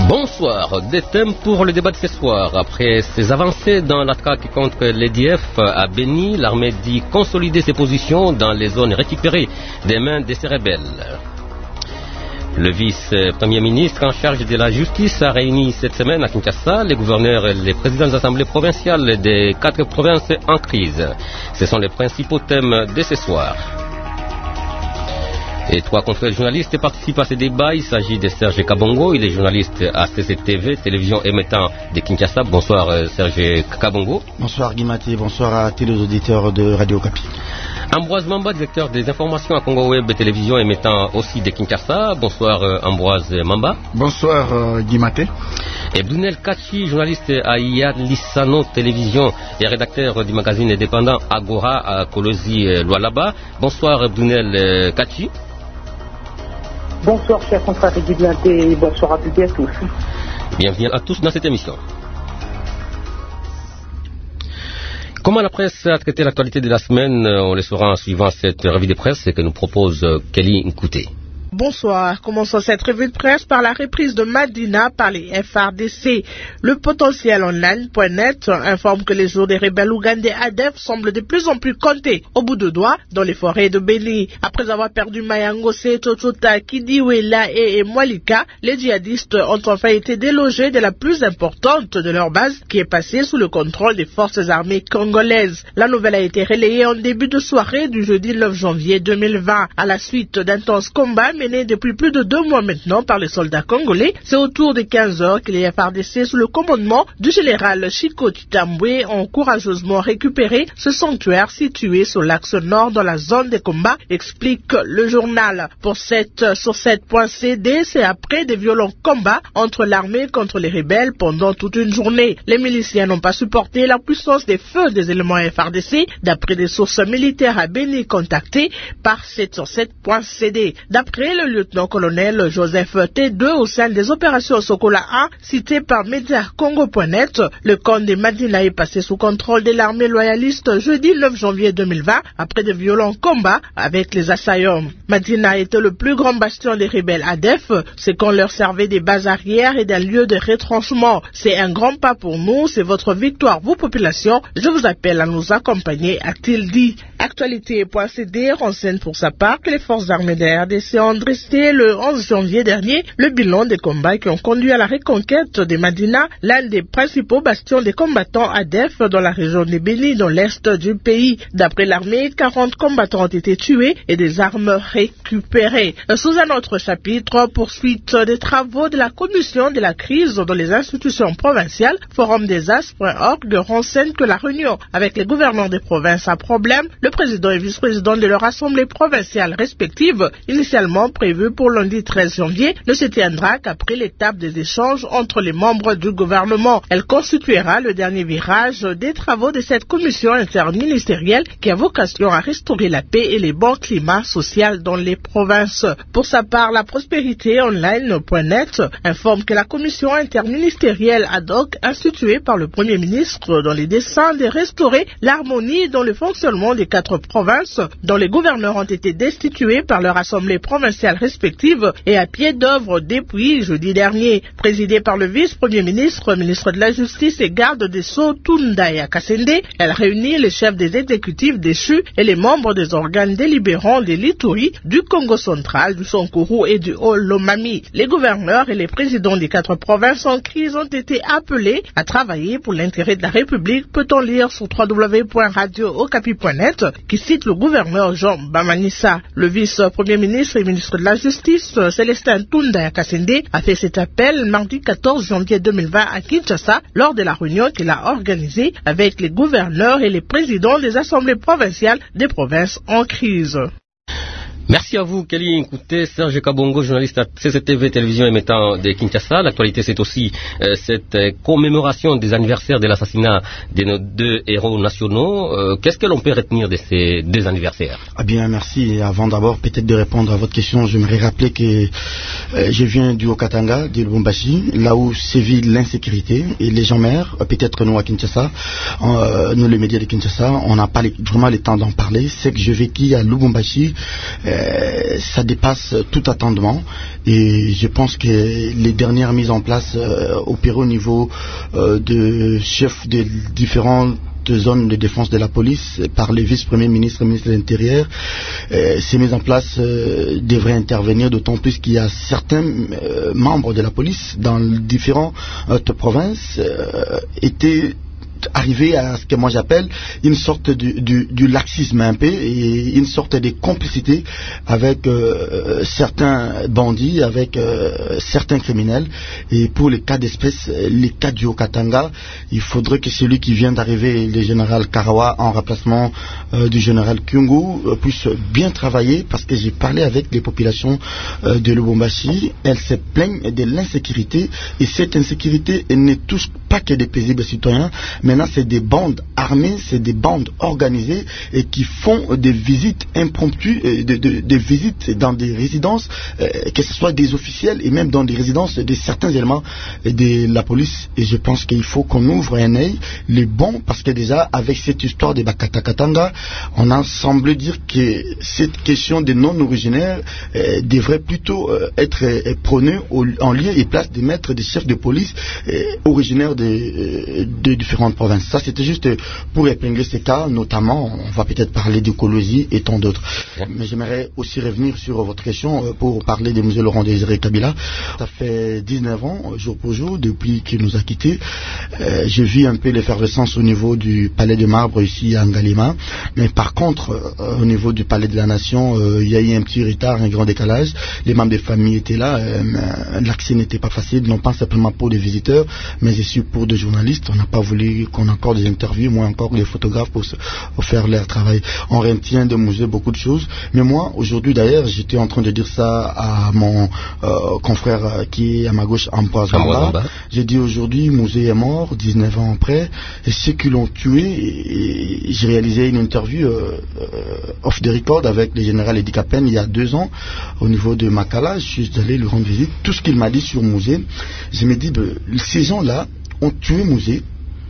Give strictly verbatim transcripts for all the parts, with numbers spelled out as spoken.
Bonsoir, des thèmes pour le débat de ce soir. Après ses avancées dans l'attaque contre l'E D F à Beni, l'armée dit consolider ses positions dans les zones récupérées des mains de ses rebelles. Le vice-premier ministre en charge de la justice a réuni cette semaine à Kinshasa les gouverneurs et les présidents des assemblées provinciales des quatre provinces en crise. Ce sont les principaux thèmes de ce soir. Et trois confrères journalistes participent à ce débat. Il s'agit de Serge Kabongo, il est journaliste à C C T V, télévision émettant de Kinshasa. Bonsoir Serge Kabongo. Bonsoir Guimati, bonsoir à tous les auditeurs de Radio Okapi. Ambroise Mamba, directeur des informations à Congo Web Télévision émettant aussi de Kinshasa. Bonsoir Ambroise Mamba. Bonsoir euh, Guimati. Et Brunel Kachi, journaliste à Iyad Lissano Télévision et rédacteur du magazine indépendant Agora à Kolosi Lualaba. Bonsoir Brunel Kachi. Bonsoir chers confrères et bonsoir à toutes et à tous. Bienvenue à tous dans cette émission. Comment la presse a traité l'actualité de la semaine? On le saura en suivant cette revue de presse que nous propose Kelly Nkouté. Bonsoir. Commençons cette revue de presse par la reprise de Madina par les F R D C. Le potentiel online point net informe que les jours des rebelles ougandais A D F semblent de plus en plus comptés au bout de doigts dans les forêts de Beni. Après avoir perdu Mayangose, Totota, Kidiwela et Mwalika, les djihadistes ont enfin été délogés de la plus importante de leur base qui est passée sous le contrôle des forces armées congolaises. La nouvelle a été relayée en début de soirée du jeudi neuf janvier deux mille vingt. À la suite d'intenses combats menés depuis plus de deux mois maintenant par les soldats congolais, c'est autour de quinze heures que les F R D C sous le commandement du général Chico Titambwe ont courageusement récupéré ce sanctuaire situé sur l'axe nord dans la zone des combats, explique le journal. Pour cette, sur sept point C D, c'est après des violents combats entre l'armée contre les rebelles pendant toute une journée. Les miliciens n'ont pas supporté la puissance des feux des éléments F R D C, d'après des sources militaires à Beni contactées par sept sur sept point C D. D'après le lieutenant-colonel Joseph T deux au sein des opérations Sokola un, cité par Média Congo point net, le camp de Madina est passé sous contrôle de l'armée loyaliste jeudi neuf janvier deux mille vingt après de violents combats avec les assaillants. Madina était le plus grand bastion des rebelles A D F, c'est qu'on leur servait des bases arrières et d'un lieu de retranchement. C'est un grand pas pour nous, c'est votre victoire, vous population, je vous appelle à nous accompagner, a-t-il dit. Actualité point C D renseigne pour sa part que les forces armées de la R D C ont dressé le onze janvier dernier le bilan des combats qui ont conduit à la reconquête de Madina, l'un des principaux bastions des combattants A D F dans la région de Beni, dans l'est du pays. D'après l'armée, quarante combattants ont été tués et des armes récupérées. Sous un autre chapitre, poursuite des travaux de la commission de la crise dans les institutions provinciales, forum des as point org renseigne que la réunion avec les gouverneurs des provinces a problème. Le président et vice-président de leur assemblée provinciale respective, initialement prévue pour lundi treize janvier, ne se tiendra qu'après l'étape des échanges entre les membres du gouvernement. Elle constituera le dernier virage des travaux de cette commission interministérielle qui a vocation à restaurer la paix et les bons climats sociaux dans les provinces. Pour sa part, la prospérité online point net informe que la commission interministérielle ad hoc instituée par le Premier ministre dans les desseins de restaurer l'harmonie dans le fonctionnement des quatre provinces dont les gouverneurs ont été destitués par leur assemblée provinciale respective et à pied d'œuvre depuis jeudi dernier. Présidée par le vice-premier ministre, ministre de la Justice et garde des Sceaux Tundaya Kasende, elle réunit les chefs des exécutifs déchus et les membres des organes délibérants de l'Ituri, du Congo central, du Sankuru et du Haut-Lomami. Les gouverneurs et les présidents des quatre provinces en crise ont été appelés à travailler pour l'intérêt de la République, peut-on lire sur w w w point radio okapi point net, qui cite le gouverneur Jean Bamanissa. Le vice-premier ministre et ministre de la Justice, Célestin Tundaya Kasende, a fait cet appel mardi quatorze janvier deux mille vingt à Kinshasa lors de la réunion qu'il a organisée avec les gouverneurs et les présidents des assemblées provinciales des provinces en crise. Merci à vous, Kelly Nkouté, Serge Kabongo, journaliste à C C T V Télévision émettant de Kinshasa. L'actualité, c'est aussi euh, cette euh, commémoration des anniversaires de l'assassinat de nos deux héros nationaux. Euh, Qu'est-ce que l'on peut retenir de ces deux anniversaires? Ah bien, merci. Et avant d'abord, peut-être de répondre à votre question, j'aimerais rappeler que euh, je viens du Haut-Katanga, du Lubumbashi, là où sévit l'insécurité. Et les gens mères, peut-être nous à Kinshasa, euh, nous les médias de Kinshasa, on n'a pas les, vraiment le temps d'en parler. C'est que je vécu à Lubumbashi, euh, euh, ça dépasse tout attendement. Et je pense que les dernières mises en place euh, opérées au niveau euh, de chefs des différents de zones de défense de la police par les vice-premiers ministres et ministres de l'Intérieur. Euh, ces mises en place euh, devraient intervenir, d'autant plus qu'il y a certains euh, membres de la police dans différentes euh, provinces euh, étaient arriver à ce que moi j'appelle une sorte du, du, du laxisme un peu et une sorte de complicité avec euh, certains bandits, avec euh, certains criminels. Et pour les cas d'espèce, les cas du Haut-Katanga, il faudrait que celui qui vient d'arriver, le général Karawa, en remplacement euh, du général Kyungu, euh, puisse bien travailler, parce que j'ai parlé avec les populations euh, de Lubumbashi. Elles se plaignent de l'insécurité, et cette insécurité, elle ne touche pas que des paisibles citoyens. Maintenant, c'est des bandes armées, c'est des bandes organisées et qui font des visites impromptues, euh, des de, de visites dans des résidences, euh, que ce soit des officiels et même dans des résidences de certains éléments de la police. Et je pense qu'il faut qu'on ouvre un œil, les bons, parce que déjà, avec cette histoire de Bakatakatanga, on a semblé dire que cette question des non-originaires euh, devrait plutôt euh, être euh, prônée au, en lieu et place de mettre des chefs de police euh, originaires de, euh, de différentes provinces. Ça, c'était juste pour épingler ces cas, notamment, on va peut-être parler d'écologie et tant d'autres. Ouais. Mais j'aimerais aussi revenir sur votre question pour parler de M. Laurent Désiré Kabila. Ça fait dix-neuf ans, jour pour jour, depuis qu'il nous a quittés. Euh, je vis un peu l'effervescence au niveau du Palais de Marbre ici à Ngalima. Mais par contre, euh, au niveau du Palais de la Nation, euh, il y a eu un petit retard, un grand décalage. Les membres des familles étaient là. Euh, L'accès n'était pas facile, non pas simplement pour des visiteurs, mais aussi pour des journalistes. On n'a pas voulu qu'on ait encore des interviews, moins encore des photographes pour, se, pour faire leur travail. On retient de musée beaucoup de choses. Mais moi, aujourd'hui d'ailleurs, j'étais en train de dire ça à mon euh, confrère euh, qui est à ma gauche, Ambroise Gamba. J'ai dit aujourd'hui, Musée est mort, dix-neuf ans après, et ceux qui l'ont tué, et, et j'ai réalisé une interview euh, euh, off the record avec le général Edi Kapen il y a deux ans, au niveau de Makala. Je suis allé lui rendre visite. Tout ce qu'il m'a dit sur Musée, je me dis, ben, ces gens-là ont tué Musée.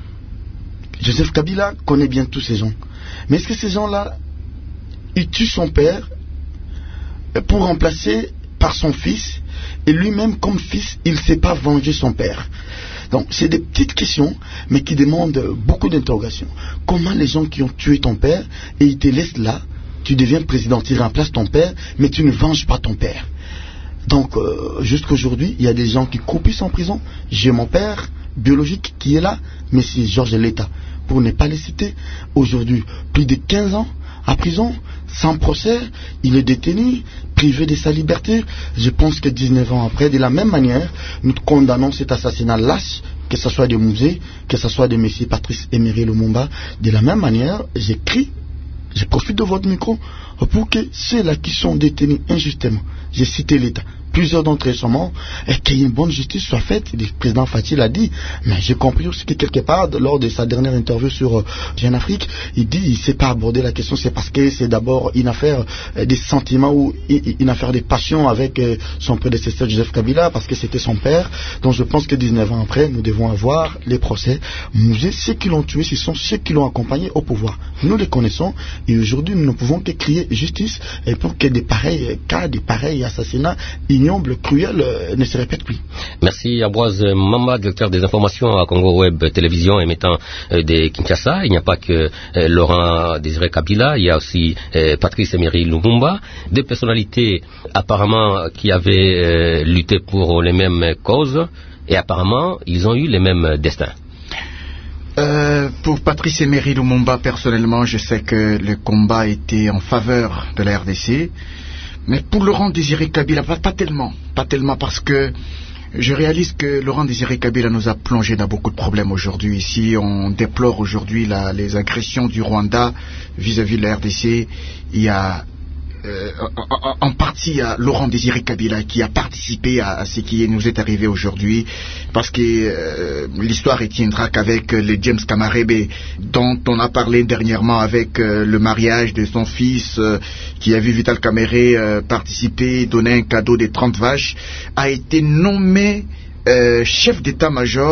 Joseph Kabila connaît bien tous ces gens. Mais est-ce que ces gens-là, ils tuent son père pour remplacer par son fils, et lui-même, comme fils, il ne sait pas venger son père? Donc, c'est des petites questions, mais qui demandent beaucoup d'interrogations. Comment les gens qui ont tué ton père, et ils te laissent là, tu deviens président, tu remplaces ton père, mais tu ne venges pas ton père? Donc, euh, jusqu'aujourd'hui, il y a des gens qui croupissent en prison. J'ai mon père biologique qui est là, mais c'est Georges Leta, pour ne pas les citer. Aujourd'hui, plus de quinze ans à prison, sans procès, il est détenu, privé de sa liberté. Je pense que dix-neuf ans après, de la même manière, nous condamnons cet assassinat lâche, que ce soit de Musée, que ce soit de M. Patrice Emery Lumumba. De la même manière, j'écris, je profite de votre micro pour que ceux-là qui sont détenus injustement, j'ai cité l'État, plusieurs d'entre eux sont morts, et qu'une bonne justice soit faite. Le président Fatih l'a dit, mais j'ai compris aussi que quelque part, lors de sa dernière interview sur euh, Jeune Afrique, il dit il ne sait pas aborder la question, c'est parce que c'est d'abord une affaire euh, des sentiments ou une affaire des passions avec euh, son prédécesseur Joseph Kabila, parce que c'était son père. Donc je pense que dix-neuf ans après, nous devons avoir les procès. Musée, ceux qui l'ont tué, ce sont ceux qui l'ont accompagné au pouvoir. Nous les connaissons, et aujourd'hui nous ne pouvons que crier justice, et pour que des pareils cas, des pareils assassinats ignoble, cruel, euh, ne se répète plus. Merci Ambroise Mamba, directeur des informations à Congo Web Télévision émettant euh, de Kinshasa. Il n'y a pas que euh, Laurent Désiré Kabila, il y a aussi euh, Patrice Emery Lumumba, deux personnalités apparemment qui avaient euh, lutté pour les mêmes causes, et apparemment ils ont eu les mêmes destins. Euh, pour Patrice Emery Lumumba, personnellement, je sais que le combat était en faveur de la R D C. Mais pour Laurent Désiré Kabila, pas, pas tellement, pas tellement, parce que je réalise que Laurent Désiré Kabila nous a plongé dans beaucoup de problèmes aujourd'hui. Ici, on déplore aujourd'hui la, les agressions du Rwanda vis-à-vis de la R D C. Il y a euh, en, en partie à Laurent Désiré Kabila qui a participé à, à ce qui nous est arrivé aujourd'hui, parce que euh, l'histoire retiendra qu'avec le James Kamarebe, dont on a parlé dernièrement avec euh, le mariage de son fils, euh, qui a vu Vital Kamerhe euh, participer, donner un cadeau de trente vaches, a été nommé euh, chef d'état-major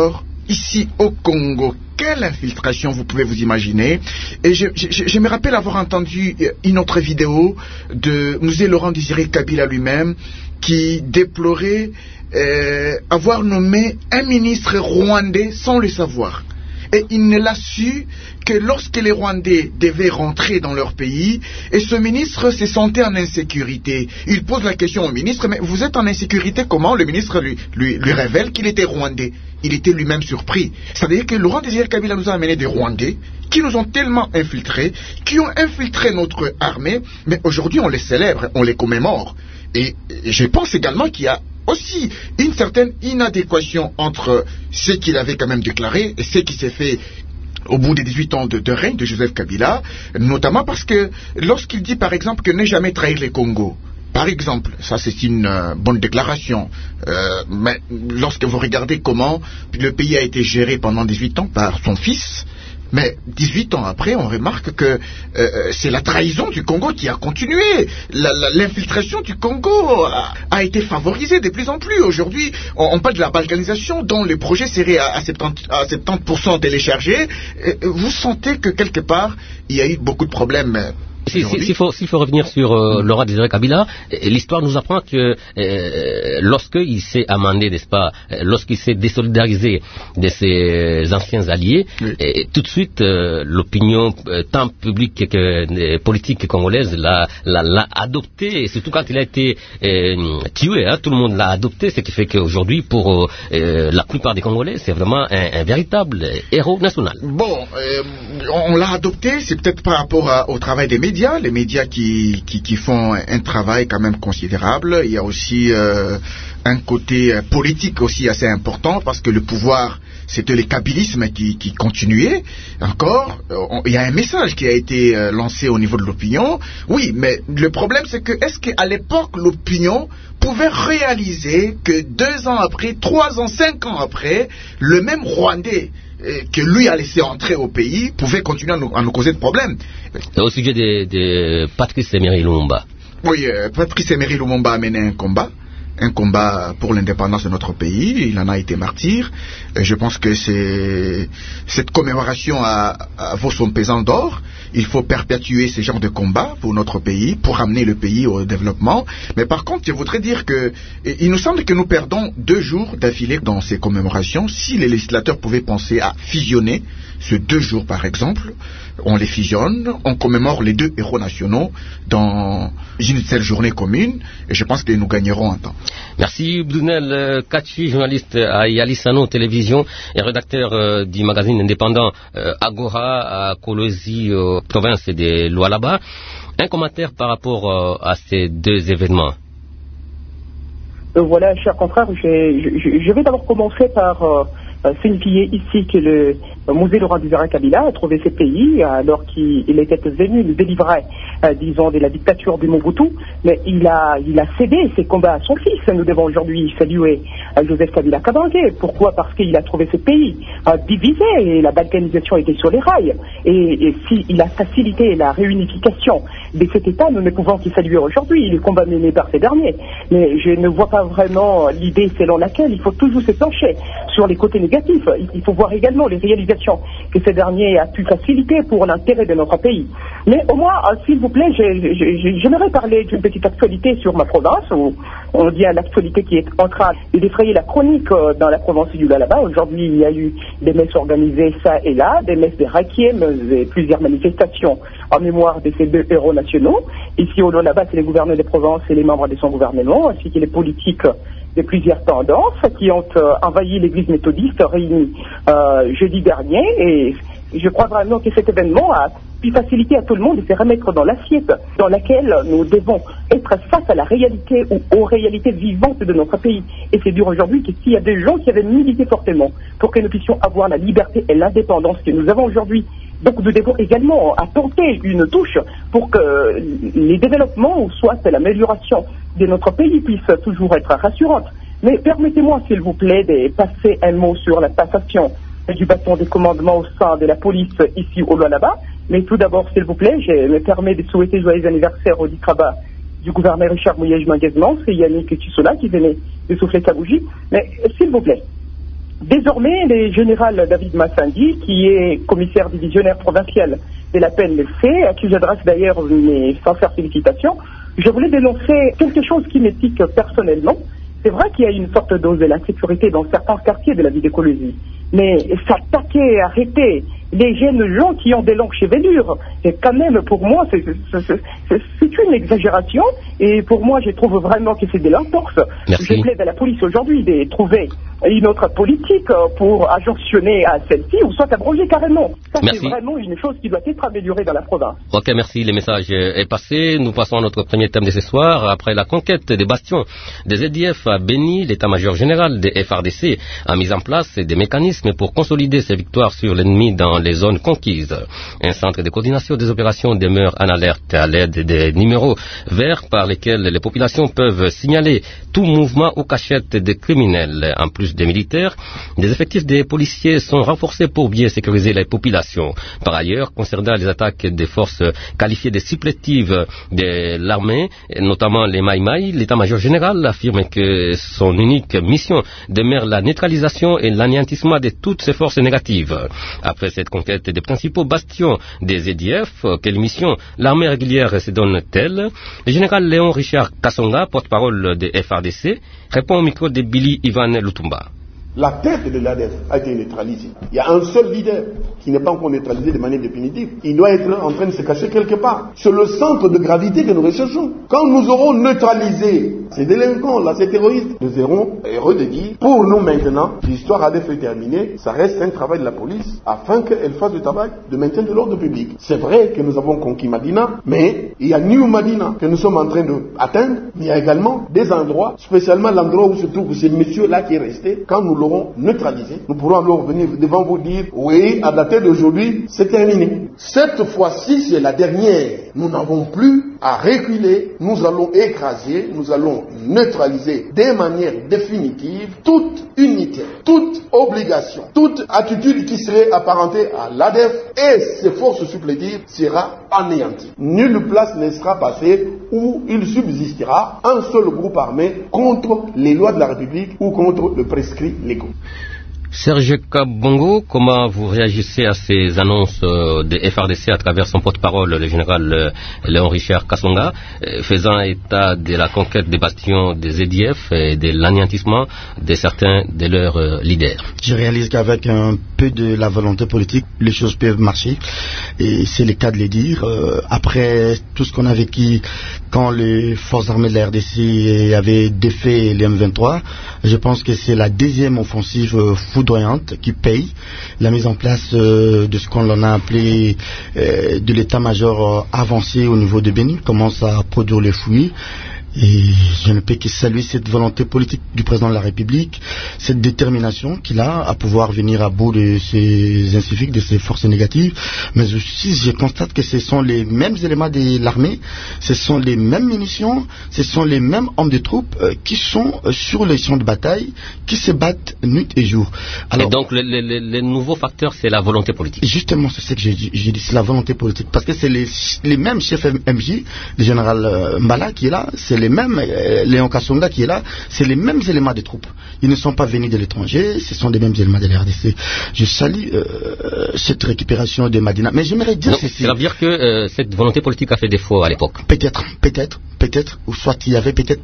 ici au Congo, quelle infiltration vous pouvez vous imaginer? Et je, je, je me rappelle avoir entendu une autre vidéo de M. Laurent Désiré Kabila lui-même qui déplorait euh, avoir nommé un ministre rwandais sans le savoir. Et il ne l'a su que lorsque les Rwandais devaient rentrer dans leur pays, et ce ministre se sentait en insécurité. Il pose la question au ministre, mais vous êtes en insécurité comment? Le ministre lui, lui, lui révèle qu'il était Rwandais. Il était lui-même surpris. C'est-à-dire que Laurent Désiré Kabila nous a amené des Rwandais qui nous ont tellement infiltrés, qui ont infiltré notre armée, mais aujourd'hui on les célèbre, on les commémore. Et, et je pense également qu'il y a aussi une certaine inadéquation entre ce qu'il avait quand même déclaré et ce qui s'est fait au bout des dix-huit ans de, de règne de Joseph Kabila, notamment parce que lorsqu'il dit par exemple que ne jamais trahir les Congo, par exemple, ça c'est une euh, bonne déclaration, euh, mais lorsque vous regardez comment le pays a été géré pendant dix-huit ans par son fils, mais dix-huit ans après, on remarque que euh, c'est la trahison du Congo qui a continué. La, la, l'infiltration du Congo a, a été favorisée de plus en plus. Aujourd'hui, on, on parle de la balkanisation dont les projets seraient à, à, soixante-dix pour cent téléchargés. Et vous sentez que quelque part, il y a eu beaucoup de problèmes. S'il si, si faut, faut revenir sur euh, Laurent Désiré Kabila, l'histoire nous apprend que euh, lorsqu'il s'est amendé, n'est-ce pas, lorsqu'il s'est désolidarisé de ses anciens alliés, oui. et, tout de suite euh, l'opinion euh, tant publique que euh, politique congolaise l'a, l'a, l'a adopté, et surtout quand il a été euh, tué, hein, tout le monde l'a adopté, ce qui fait qu'aujourd'hui pour euh, la plupart des Congolais c'est vraiment un, un véritable héros national. Bon, euh, on l'a adopté, c'est peut-être par rapport à, au travail des médias. Les médias qui, qui, qui font un travail quand même considérable. Il y a aussi euh, un côté politique aussi assez important parce que le pouvoir, c'était le kabylisme qui, qui continuait encore. On, il y a un message qui a été euh, lancé au niveau de l'opinion. Oui, mais le problème c'est que est-ce qu'à l'époque l'opinion pouvait réaliser que deux ans après, trois ans, cinq ans après, le même Rwandais que lui a laissé entrer au pays pouvait continuer à nous, à nous causer de problèmes. Au sujet de, de Patrice Emery Lumumba. Oui, euh, Patrice Emery Lumumba a mené un combat, un combat pour l'indépendance de notre pays. Il en a été martyr. Et je pense que c'est, cette commémoration a, a vaut son pesant d'or. Il faut perpétuer ce genre de combat pour notre pays, pour ramener le pays au développement. Mais par contre, je voudrais dire que il nous semble que nous perdons deux jours d'affilée dans ces commémorations. Si les législateurs pouvaient penser à fusionner ces deux jours, par exemple, on les fusionne, on commémore les deux héros nationaux dans une seule journée commune, et je pense que nous gagnerons un temps. Merci Brunel Kachi, journaliste à Yalisano Télévision et rédacteur euh, du magazine indépendant euh, Agora à Kolwezi, euh, province de Lualaba. Un commentaire par rapport euh, à ces deux événements. Euh, voilà, cher confrère, je, je, je vais d'abord commencer par euh, signifier ici que le Musée Laurent Désiré Kabila a trouvé ses pays alors qu'il était venu nous délivrer, euh, disons, de la dictature du Mobutu, mais il a, il a cédé ses combats à son fils. Nous devons aujourd'hui saluer euh, Joseph Kabila Kabange. Pourquoi? Parce qu'il a trouvé ses pays euh, divisés et la balkanisation était sur les rails. Et, et s'il a facilité la réunification de cet État, nous ne pouvons qu'y saluer aujourd'hui les combats menés par ces derniers. Mais je ne vois pas vraiment l'idée selon laquelle il faut toujours se pencher sur les côtés négatifs. Il faut voir également les réalisations que ce dernier a pu faciliter pour l'intérêt de notre pays. Mais au moins, euh, s'il vous plaît, j'aimerais parler d'une petite actualité sur ma province, où on dit à l'actualité qui est en train de défrayer la chronique euh, dans la province du Lualaba. Aujourd'hui, il y a eu des messes organisées ça et là, des messes de requiem et plusieurs manifestations en mémoire de ces deux héros nationaux. Ici au Lualaba, c'est les gouverneurs des provinces et les membres de son gouvernement, ainsi que les politiques de plusieurs tendances qui ont euh, envahi l'église méthodiste réunie euh, jeudi dernier, et je crois vraiment que cet événement a pu faciliter à tout le monde de se remettre dans l'assiette dans laquelle nous devons être face à la réalité ou aux réalités vivantes de notre pays. Et c'est dur aujourd'hui que s'il y a des gens qui avaient milité fortement pour que nous puissions avoir la liberté et l'indépendance que nous avons aujourd'hui, donc nous devons également apporter une touche pour que les développements ou soit l'amélioration de notre pays puissent toujours être rassurantes. Mais permettez-moi s'il vous plaît de passer un mot sur la passation du bâton des commandements au sein de la police ici au Lualaba. Mais tout d'abord, s'il vous plaît, je me permets de souhaiter joyeux anniversaire au Dikraba du gouverneur Richard Mouyej Manguezman. C'est Yannick Tissola qui venait de souffler sa bougie. Mais s'il vous plaît, Désormais, le général David Massandi, qui est commissaire divisionnaire provincial de la P N L C, à qui j'adresse d'ailleurs mes sincères félicitations, je voulais dénoncer quelque chose qui m'étique personnellement. C'est vrai qu'il y a une forte dose de l'insécurité dans certains quartiers de la ville d'écologie, mais s'attaquer, arrêter les jeunes gens qui ont des longues chevelures, et quand même pour moi c'est, c'est, c'est, c'est une exagération, et pour moi je trouve vraiment que c'est de l'entorse. Je plaide à la police aujourd'hui de trouver une autre politique pour adjonctionner à celle-ci, ou soit abroger carrément. Ça merci. C'est vraiment une chose qui doit être améliorée dans la province. Ok, merci, le message est passé. Nous passons à notre premier thème de ce soir. Après la conquête des bastions des Z D F à Beni, l'état-major général des F R D C a mis en place des mécanismes pour consolider ses victoires sur l'ennemi dans les zones conquises. Un centre de coordination des opérations demeure en alerte à l'aide des numéros verts par lesquels les populations peuvent signaler tout mouvement ou cachette des criminels. En plus des militaires, des effectifs des policiers sont renforcés pour bien sécuriser les populations. Par ailleurs, concernant les attaques des forces qualifiées de supplétives de l'armée, notamment les Maïmaï, l'état-major général affirme que son unique mission demeure la neutralisation et l'anéantissement de toutes ces forces négatives. Après cette conquête des principaux bastions des Z D F, quelle mission l'armée régulière se donne-t-elle? Le général Léon Richard Kassonga, porte-parole des F R D C, répond au micro de Billy Ivan Lutumba. La tête de l'A D F a été neutralisée. Il y a un seul leader qui n'est pas encore neutralisé de manière définitive. Il doit être en train de se cacher quelque part. C'est le centre de gravité que nous recherchons. Quand nous aurons neutralisé ces délinquants, là, ces terroristes, nous serons heureux de dire, pour nous maintenant, l'histoire A D F est terminée, ça reste un travail de la police afin qu'elle fasse le travail de maintien de l'ordre public. C'est vrai que nous avons conquis Madina, mais il y a New Madina que nous sommes en train d'atteindre, mais il y a également des endroits, spécialement l'endroit où se trouve ce monsieur-là qui est resté. Quand nous l'aurons neutralisé, nous pourrons alors venir devant vous dire, oui, à dater d'aujourd'hui, c'est terminé. Cette fois-ci, c'est la dernière. Nous n'avons plus à reculer, nous allons écraser, nous allons neutraliser de manière définitive toute unité, toute obligation, toute attitude qui serait apparentée à l'A D F et ses forces supplétives sera anéantie. Nulle place ne sera passée où il subsistera un seul groupe armé contre les lois de la République ou contre le prescrit légaux. Serge Kabongo, comment vous réagissez à ces annonces euh, des F R D C à travers son porte-parole, le général euh, Léon Richard Kassonga, euh, faisant état de la conquête des bastions des Z D F et de l'anéantissement de certains de leurs euh, leaders? Je réalise qu'avec un peu de la volonté politique, les choses peuvent marcher, et c'est le cas de les dire. Euh, après tout ce qu'on a vécu quand les forces armées de la R D C avaient défait les M vingt-trois, je pense que c'est la deuxième offensive euh, foudroyante qui paye la mise en place euh, de ce qu'on en a appelé euh, de l'état-major euh, avancé au niveau de Beni, commence à produire les fruits. Et je ne peux que saluer cette volonté politique du président de la République, cette détermination qu'il a à pouvoir venir à bout de ces inciviques, de ces forces négatives. Mais aussi, je constate que ce sont les mêmes éléments de l'armée, ce sont les mêmes munitions, ce sont les mêmes hommes de troupes euh, qui sont euh, sur les champs de bataille, qui se battent nuit et jour. Alors, et donc, le, le, le, le nouveau facteur, c'est la volonté politique. Justement, c'est ce que j'ai dit, c'est la volonté politique. Parce que c'est les, les mêmes chefs M J, le général euh, Mbala qui est là, c'est les mêmes, euh, Léon Kassonga qui est là, c'est les mêmes éléments des troupes. Ils ne sont pas venus de l'étranger, ce sont les mêmes éléments de la R D C. Je salue euh, cette récupération de Madina. Mais j'aimerais dire donc, ceci. Ça veut dire que euh, cette volonté politique a fait défaut à l'époque. Peut-être, peut-être, peut-être, ou soit il n'y avait peut-être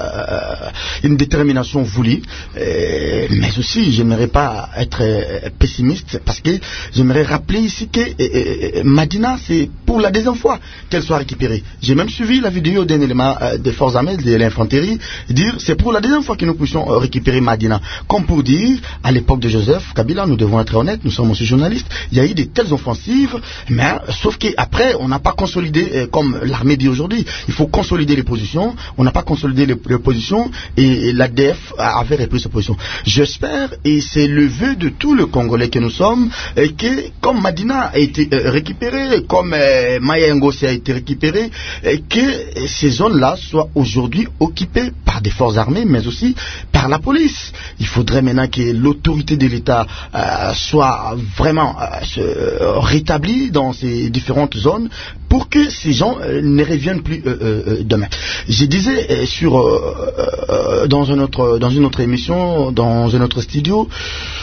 pas euh, une détermination voulue, euh, mais aussi j'aimerais pas être euh, pessimiste, parce que j'aimerais rappeler ici que euh, euh, Madina, c'est pour la deuxième fois qu'elle soit récupérée. J'ai même suivi la vidéo d'un élément euh, des forces armées, de l'infanterie, dire c'est pour la deuxième fois que nous puissions euh, récupérer Madina. Comme pour dire, à l'époque de Joseph Kabila, nous devons être honnêtes, nous sommes aussi journalistes, il y a eu de telles offensives, mais sauf qu'après, on n'a pas consolidé, euh, comme l'armée dit aujourd'hui, il faut consolider les positions, on n'a pas consolidé les, les positions, et, et l'A D F avait repris ses positions. J'espère, et c'est le vœu de tous les Congolais que nous sommes, et que comme Madina a été euh, récupérée, comme euh, Maya Ngosi a été récupérée, et que ces zones-là soient aujourd'hui occupées par des forces armées, mais aussi par la police. Il faudrait maintenant que l'autorité de l'État euh, soit vraiment euh, rétablie dans ces différentes zones pour que ces gens euh, ne reviennent plus euh, euh, demain. Je disais euh, sur, euh, euh, dans, un autre, dans une autre émission, dans un autre studio,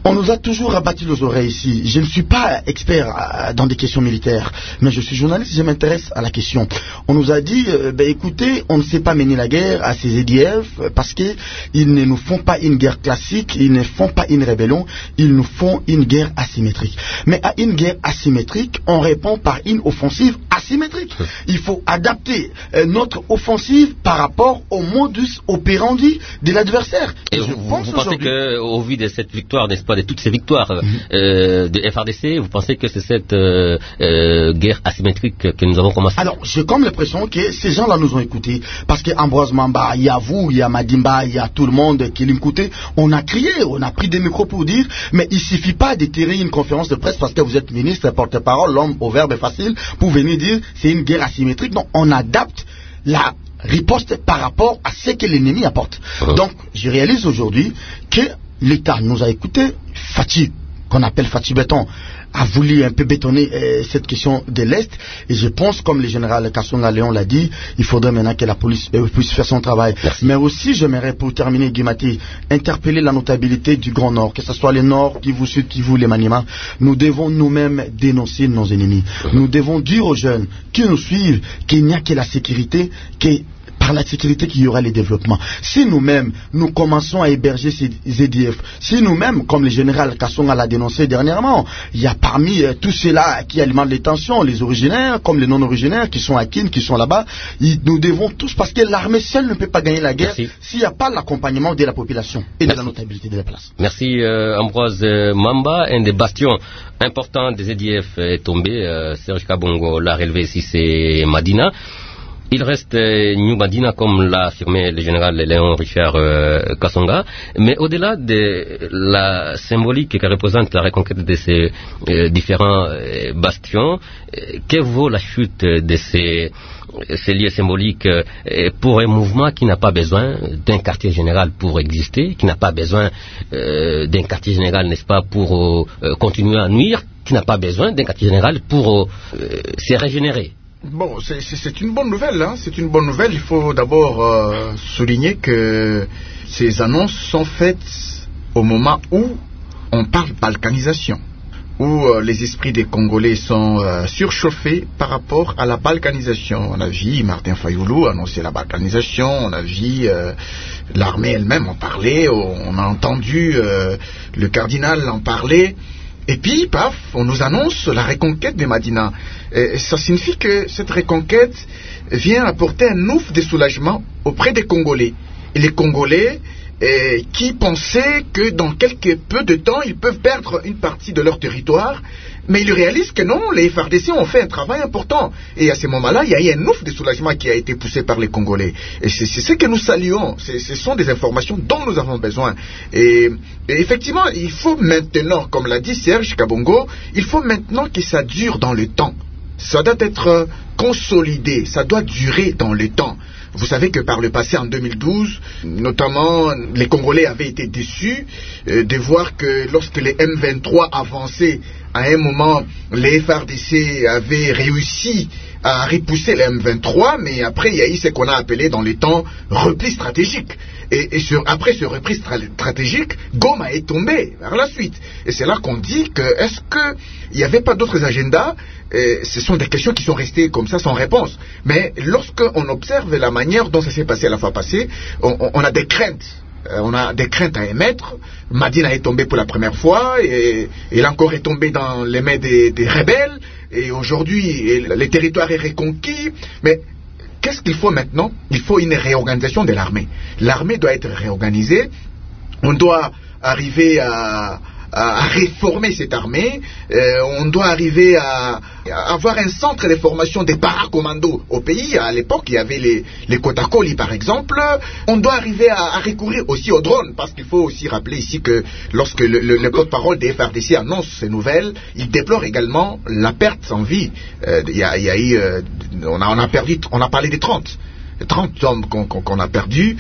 On nous a toujours rabattu les oreilles ici. Je ne suis pas expert dans des questions militaires, mais je suis journaliste, je m'intéresse à la question. On nous a dit, euh, ben écoutez, on ne sait pas mener la guerre à ces E D F parce qu'ils ne nous font pas une guerre classique, ils ne font pas une rébellion, ils nous font une guerre asymétrique. Mais à une guerre asymétrique, on répond par une offensive asymétrique. Il faut adapter euh, notre offensive par rapport au modus operandi de l'adversaire. Et, Et je vous, pense vous pensez qu'au vu de cette victoire, n'est-ce pas, de toutes ces victoires mm-hmm. euh, de F R D C, vous pensez que c'est cette euh, euh, guerre asymétrique que nous avons commencé? Alors, j'ai comme l'impression que ces gens-là nous ont écoutés. Parce qu'Ambroise Mamba, il y a vous, il y a Madimba, il y a tout le monde qui l'écoutait. On a crié, on a pris des micros pour dire, mais il ne suffit pas d'étirer une conférence de presse parce que vous êtes ministre, porte-parole, l'homme au verbe facile, pour venir dire c'est une guerre asymétrique. Non, on adapte la riposte par rapport à ce que l'ennemi apporte. Mmh. Donc, je réalise aujourd'hui que l'État nous a écoutés. Fatih, qu'on appelle Fatih Béton, a voulu un peu bétonner euh, cette question de l'Est. Et je pense, comme le général Kassonga Léon l'a dit, il faudrait maintenant que la police euh, puisse faire son travail. Merci. Mais aussi, j'aimerais, pour terminer, Guimati, interpeller la notabilité du Grand Nord, que ce soit le Nord, Kivu Sud, Kivu, les Maniema. Nous devons nous-mêmes dénoncer nos ennemis. Mmh. Nous devons dire aux jeunes qui nous suivent qu'il n'y a que la sécurité, que par la sécurité qu'il y aura le développement. Si nous-mêmes, nous commençons à héberger ces E D F, si nous-mêmes, comme le général Kassonga l'a dénoncé dernièrement, il y a parmi euh, tous ceux-là qui alimentent les tensions, les originaires, comme les non-originaires, qui sont à Kin, qui sont là-bas, nous devons tous, parce que l'armée seule ne peut pas gagner la guerre s'il n'y a pas l'accompagnement de la population et Merci. de la notabilité de la place. Merci euh, Ambroise Mamba, un des bastions importants des E D F est tombé, euh, Serge Kabongo l'a relevé ici, c'est Madina. Il reste euh, New Madina, comme l'a affirmé le général Léon Richard euh, Kassonga, mais au-delà de la symbolique que représente la reconquête de ces euh, différents euh, bastions, euh, que vaut la chute de ces, ces lieux symboliques euh, pour un mouvement qui n'a pas besoin d'un quartier général pour exister, qui n'a pas besoin euh, d'un quartier général, n'est-ce pas, pour euh, continuer à nuire, qui n'a pas besoin d'un quartier général pour euh, se régénérer? Bon, c'est une bonne nouvelle, hein. C'est une bonne nouvelle. Il faut d'abord euh, souligner que ces annonces sont faites au moment où on parle balkanisation, où euh, les esprits des Congolais sont euh, surchauffés par rapport à la balkanisation. On a vu Martin Fayoulou annoncer la balkanisation, on a vu euh, l'armée elle-même en parler, on a entendu euh, le cardinal en parler. Et puis, paf, on nous annonce la reconquête de Madina. Et ça signifie que cette reconquête vient apporter un ouf de soulagement auprès des Congolais. Et les Congolais eh, qui pensaient que dans quelque peu de temps, ils peuvent perdre une partie de leur territoire, mais ils réalisent que non, les F R D C ont fait un travail important. Et à ce moment-là, il y a eu un ouf de soulagement qui a été poussé par les Congolais. Et c'est ce que nous saluons. Ce sont des informations dont nous avons besoin. Et, et effectivement, il faut maintenant, comme l'a dit Serge Kabongo, il faut maintenant que ça dure dans le temps. Ça doit être consolidé, ça doit durer dans le temps. Vous savez que par le passé, en deux mille douze, notamment, les Congolais avaient été déçus euh, de voir que lorsque les M vingt-trois avançaient, à un moment, les F R D C avaient réussi à repousser les M vingt-trois, mais après, il y a eu ce qu'on a appelé dans les temps repli stratégique. Et, et sur, après ce repli stratégique, Goma est tombé vers la suite. Et c'est là qu'on dit que est-ce qu'il n'y avait pas d'autres agendas? Et ce sont des questions qui sont restées comme ça sans réponse. Mais lorsqu'on observe la manière dont ça s'est passé la fois passée, on, on a des craintes. Euh, on a des craintes à émettre. Madina est tombé pour la première fois et il a encore est tombé dans les mains des, des rebelles. Et aujourd'hui, le territoire est reconquis. Mais qu'est-ce qu'il faut maintenant? Il faut une réorganisation de l'armée. L'armée doit être réorganisée. On doit arriver à... à réformer cette armée, euh, on doit arriver à, à avoir un centre de formation des paracommandos au pays. À l'époque, il y avait les, les Kotakoli par exemple. On doit arriver à, à recourir aussi aux drones, parce qu'il faut aussi rappeler ici que lorsque le, le, le porte-parole des F R D C annonce ces nouvelles, il déplore également la perte en vie. Euh, il y a, il y a eu, euh, on, a, on a perdu, on a parlé des trente hommes qu'on qu'on, qu'on a perdus.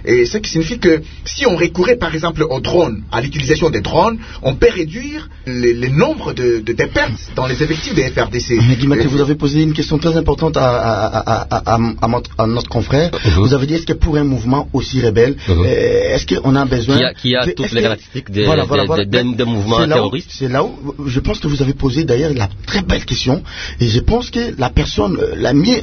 Et ce qui signifie que si on recourait par exemple aux drones, à l'utilisation des drones, on peut réduire le, le nombre de, de, de pertes dans les effectifs des F R D C. Mais Guy Mathieu, vous avez posé une question très importante à, à, à, à, à, notre, à notre confrère. Uh-huh. Vous avez dit, est-ce que pour un mouvement aussi rebelle, uh-huh. euh, est-ce qu'on a besoin... Qui a, qui a de, toutes les caractéristiques des voilà, voilà, voilà. de, de, de mouvements terroristes. C'est là où, je pense que vous avez posé d'ailleurs la très belle question, et je pense que la personne la mieux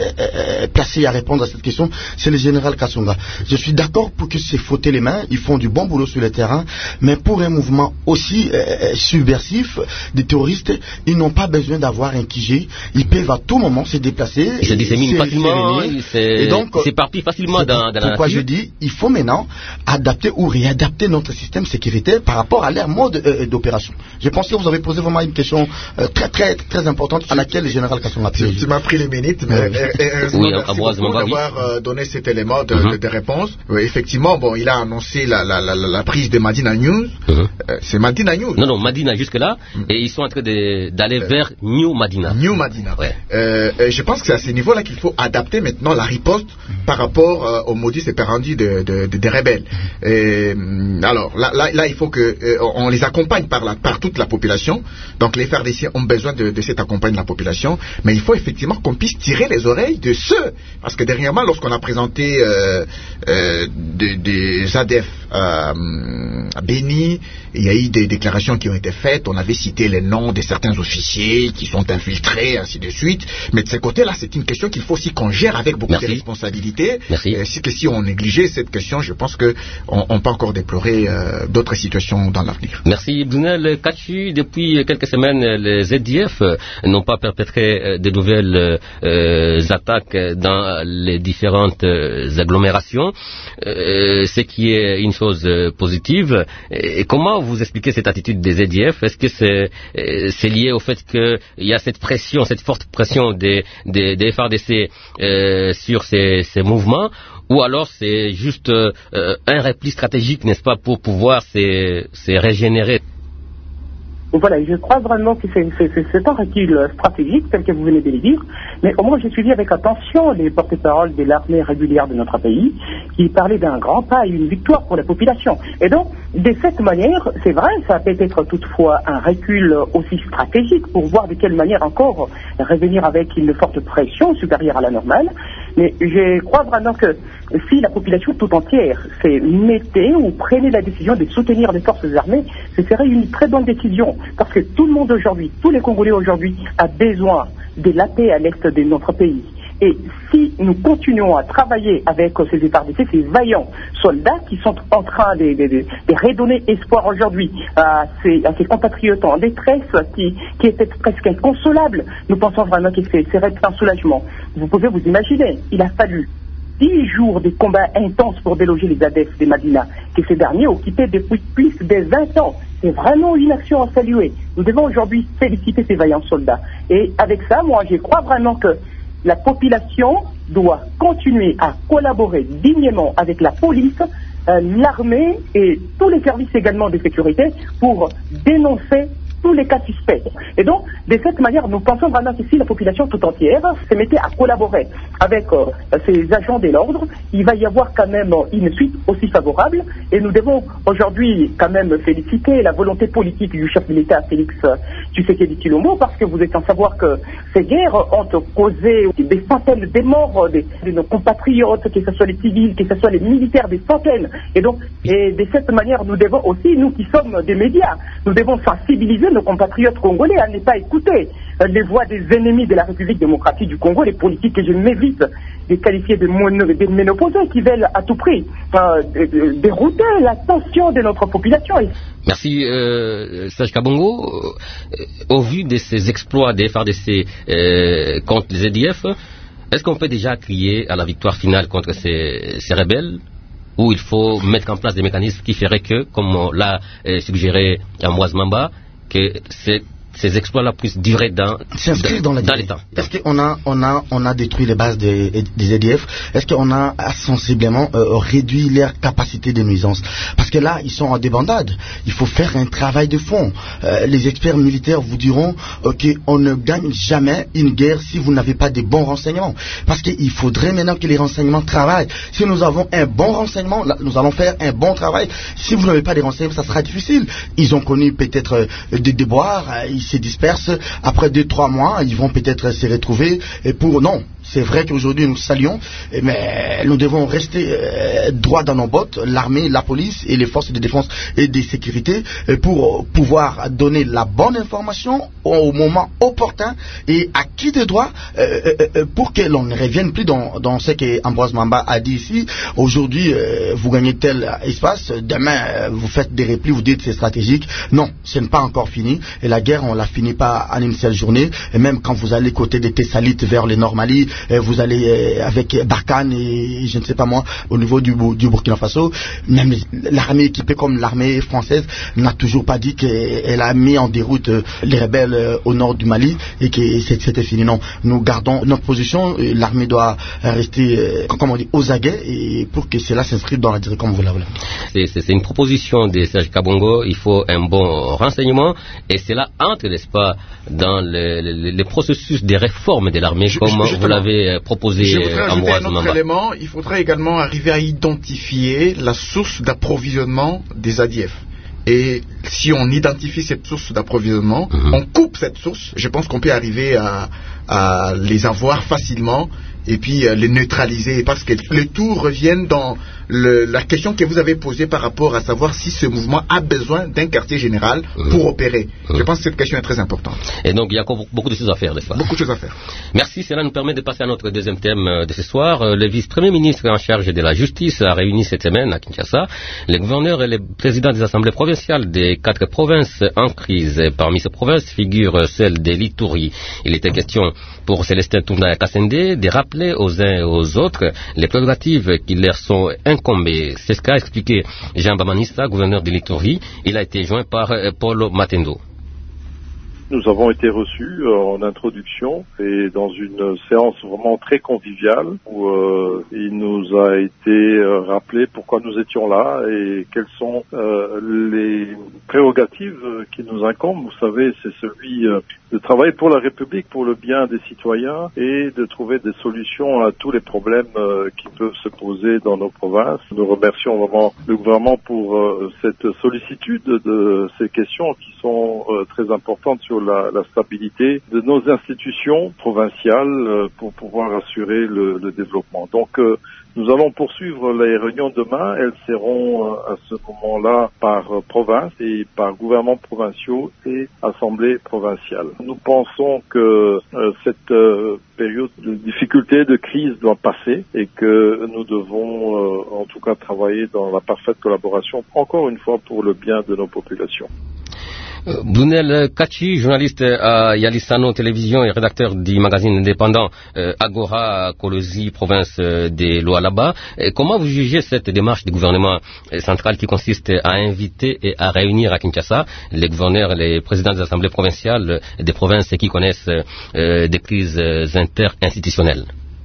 euh, placée à répondre à cette question, c'est le général Kasonga. Je suis d'accord pour que c'est frotter les mains, ils font du bon boulot sur le terrain, mais pour un mouvement aussi euh, subversif, des terroristes, ils n'ont pas besoin d'avoir un Q G, ils peuvent à tout moment se déplacer. Ils se disséminent facilement, ils s'éparpillent facilement dans, dans la Pourquoi je dis, il faut maintenant adapter ou réadapter notre système sécuritaire par rapport à leur mode euh, d'opération. Je pense que vous avez posé vraiment une question euh, très très très importante à laquelle le général Kasonga a tu, tu m'as pris les minutes, mais euh, euh, oui, merci beaucoup d'avoir euh, donné cet élément de, uh-huh. de, de réponse. Oui, effectivement, bon, il a annoncé la, la, la, la prise de Madina News. Uh-huh. euh, c'est Madina News. Non, non, Madina jusque-là, uh-huh. et ils sont en train d'aller euh, vers New Madina. New Madina. Ouais. Euh, je pense que c'est à ce niveau-là qu'il faut adapter maintenant la riposte uh-huh. par rapport euh, au modus operandi de, de, de, des rebelles. Et, alors, là, là, là, il faut que euh, on les accompagne par, la, par toute la population. Donc, les F R D C ont besoin de, de cet accompagnement de la population, mais il faut effectivement qu'on puisse tirer les oreilles de ceux, parce que dernièrement, lorsqu'on a présenté euh, euh, des, des A D F euh, à Béni, il y a eu des déclarations qui ont été faites, on avait cité les noms de certains officiers qui sont infiltrés, ainsi de suite, mais de ce côté-là, c'est une question qu'il faut aussi qu'on gère avec beaucoup Merci. de responsabilité. Merci. Et si, que si on négligeait cette question, je pense qu'on on peut encore déplorer euh, d'autres situations dans l'avenir. Merci Brunel Kachu. Depuis quelques semaines, les Z D F n'ont pas perpétré de nouvelles euh, attaques dans les différentes euh, agglomérations, euh, ce qui est une chose euh, positive. Et comment vous expliquez cette attitude des Z D F? Est-ce que c'est euh, lié au fait qu'il y a cette pression, cette forte pression des, des, des F R D C euh, sur ces, ces mouvements, ou alors c'est juste euh, un repli stratégique, n'est-ce pas, pour pouvoir se, se régénérer? Voilà, je crois vraiment que c'est un recul stratégique, tel que vous venez de le dire, mais au moins j'ai suivi avec attention les porte-paroles de l'armée régulière de notre pays, qui parlaient d'un grand pas et une victoire pour la population. Et donc, de cette manière, c'est vrai, ça peut être toutefois un recul aussi stratégique pour voir de quelle manière encore revenir avec une forte pression supérieure à la normale, mais je crois vraiment que si la population tout entière se mettait ou prenait la décision de soutenir les forces armées, ce serait une très bonne décision. Parce que tout le monde aujourd'hui, tous les Congolais aujourd'hui, a besoin de la paix à l'est de notre pays. Et si nous continuons à travailler avec ces F R D C, ces vaillants soldats qui sont en train de, de, de, de redonner espoir aujourd'hui à ces, à ces compatriotes en détresse qui, qui étaient presque inconsolables, nous pensons vraiment que c'est serait un soulagement. Vous pouvez vous imaginer, il a fallu dix jours de combats intenses pour déloger les A D F de Madina, que ces derniers occupaient depuis plus de vingt ans. C'est vraiment une action à saluer. Nous devons aujourd'hui féliciter ces vaillants soldats. Et avec ça, moi, je crois vraiment que la population doit continuer à collaborer dignement avec la police, euh, l'armée et tous les services également de sécurité pour dénoncer tous les cas suspects. Et donc, de cette manière, nous pensons vraiment que si la population tout entière se mettait à collaborer avec euh, ces agents de l'ordre, il va y avoir quand même une suite aussi favorable. Et nous devons aujourd'hui quand même féliciter la volonté politique du chef de l'État, Félix Tshisekedi Tshilombo, parce que vous êtes en savoir que ces guerres ont causé des centaines de morts de, de nos compatriotes, que ce soit les civils, que ce soit les militaires, des centaines. Et donc, et de cette manière, nous devons aussi, nous qui sommes des médias, nous devons sensibiliser nos compatriotes congolais à ne pas écouter les voix des ennemis de la République démocratique du Congo, les politiques que je m'évite de qualifier de, de ménopausés qui veulent à tout prix euh, dérouter l'attention de notre population. Merci euh, Serge Kabongo. Euh, au vu de ces exploits des F R D C euh, contre les Z D F, est-ce qu'on peut déjà crier à la victoire finale contre ces, ces rebelles, ou il faut mettre en place des mécanismes qui feraient que, comme l'a euh, suggéré Ambroise Mamba, que c'est ces exploits-là puissent durer dans, s'inscrire dans, dans, dans les temps. Est-ce qu'on a, on a, on a détruit les bases des, des E D F? Est-ce qu'on a sensiblement euh, réduit leur capacité de nuisance? Parce que là, ils sont en débandade. Il faut faire un travail de fond. Euh, les experts militaires vous diront euh, qu'on ne gagne jamais une guerre si vous n'avez pas de bons renseignements. Parce qu'il faudrait maintenant que les renseignements travaillent. Si nous avons un bon renseignement, là, nous allons faire un bon travail. Si vous n'avez pas de renseignements, ça sera difficile. Ils ont connu peut-être euh, des déboires, euh, ils se dispersent. Après deux, trois mois, ils vont peut-être se retrouver. Et pour non, c'est vrai qu'aujourd'hui nous saluons, mais nous devons rester euh, droit dans nos bottes, l'armée, la police et les forces de défense et de sécurité, pour pouvoir donner la bonne information au moment opportun et à qui de droit, euh, euh, pour que l'on ne revienne plus dans, dans ce que Ambroise Mamba a dit ici. Aujourd'hui, euh, vous gagnez tel espace, demain euh, vous faites des replis, vous dites c'est stratégique. Non, ce n'est pas encore fini. Et la guerre, on la finit pas en une seule journée. Et même quand vous allez côté des Thessalites vers les Normalies, euh, vous allez euh, avec Barkhane et je ne sais pas moi, au niveau du, du Burkina Faso, même l'armée équipée comme l'armée française n'a toujours pas dit qu'elle a mis en déroute euh, les rebelles euh, au nord du Mali et que c'était fini. Non, nous gardons notre position. L'armée doit rester, euh, comme on dit, aux aguets, et pour que cela s'inscrive dans la direction comme vous l'avez. C'est une proposition de Serge Kabongo. Il faut un bon renseignement, et cela entre, n'est-ce pas, dans le, le, le processus des réformes de l'armée, comme je, vous l'avez proposé. Je voudrais ajouter un autre Mamba. élément. Il faudrait également arriver à identifier la source d'approvisionnement des A D F. Et si on identifie cette source d'approvisionnement, mmh. on coupe cette source, je pense qu'on peut arriver à, à les avoir facilement et puis euh, les neutraliser, parce que le tout revient dans le, la question que vous avez posée par rapport à savoir si ce mouvement a besoin d'un quartier général mmh. pour opérer. Mmh. Je pense que cette question est très importante. Et donc il y a encore beaucoup de choses à faire, n'est-ce pas? Beaucoup de choses à faire. Merci, cela nous permet de passer à notre deuxième thème de ce soir. Le vice-premier ministre en charge de la justice a réuni cette semaine à Kinshasa les gouverneurs et les présidents des assemblées provinciales des quatre provinces en crise. Parmi ces provinces figure celle de l'Ituri. Il était question pour Célestin Tounda Kassende de rappeler aux uns et aux autres les prérogatives qui leur sont incombées. C'est ce qu'a expliqué Jean Bamanissa, gouverneur de l'Ituri. Il a été joint par Paulo Matendo. Nous avons été reçus euh, en introduction et dans une séance vraiment très conviviale où euh, il nous a été euh, rappelé pourquoi nous étions là et quelles sont euh, les prérogatives qui nous incombent. Vous savez, c'est celui euh, de travailler pour la République, pour le bien des citoyens et de trouver des solutions à tous les problèmes euh, qui peuvent se poser dans nos provinces. Nous remercions vraiment le gouvernement pour euh, cette sollicitude de ces questions qui sont euh, très importantes sur La, la stabilité de nos institutions provinciales euh, pour pouvoir assurer le, le développement. Donc euh, nous allons poursuivre les réunions demain. Elles seront euh, à ce moment-là par euh, province et par gouvernements provinciaux et assemblées provinciales. Nous pensons que euh, cette euh, période de difficulté, de crise doit passer et que nous devons euh, en tout cas travailler dans la parfaite collaboration, encore une fois pour le bien de nos populations. Brunel Kachi, journaliste à Yalisano Télévision et rédacteur du magazine indépendant euh, Agora Kolosi, province euh, de Lualaba. Et comment vous jugez cette démarche du gouvernement euh, central qui consiste à inviter et à réunir à Kinshasa les gouverneurs, les présidents des assemblées provinciales euh, des provinces qui connaissent euh, des crises euh, inter-institutionnelles?